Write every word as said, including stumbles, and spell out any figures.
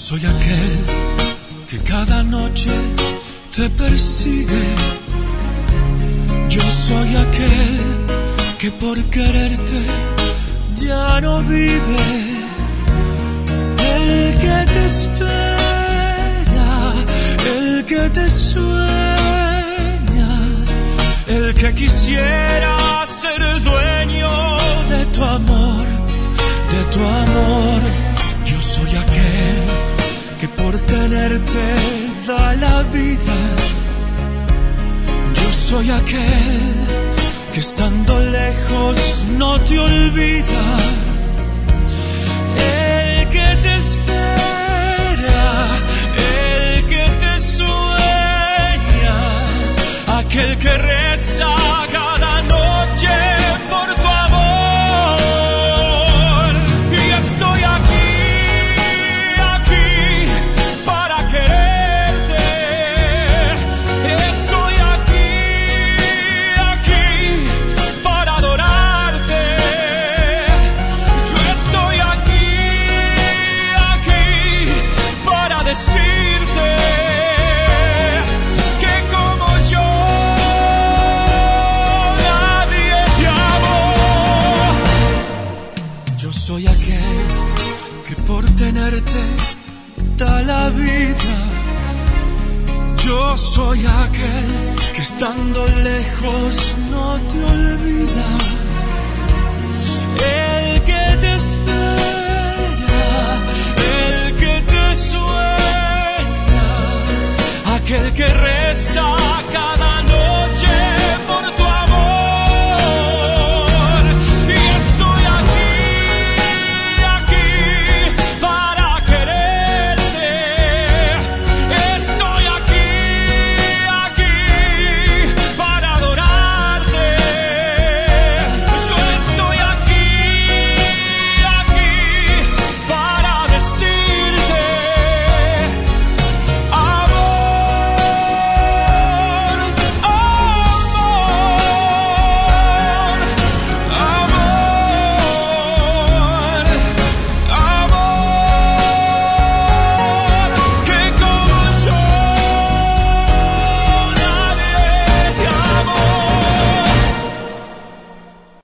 soy aquel que cada noche te persigue. Yo soy aquel que por quererte ya no vive. El que te espera, el que te sueña, el que quisiera ser dueño de tu amor, de tu amor. Yo soy aquel que por tenerte da la vida. Yo soy aquel que estando lejos no te olvida. El que te espera, el que te sueña, aquel que reza cada noche por tu amor. Y estoy aquí, aquí para quererte. Estoy aquí, aquí para adorarte. Yo estoy aquí, aquí para decirte que como yo nadie te amó. Yo soy aquel que por tenerte da la vida. Yo soy aquel que estando lejos no te olvida. El que te espera, el que te sueña, aquel que reza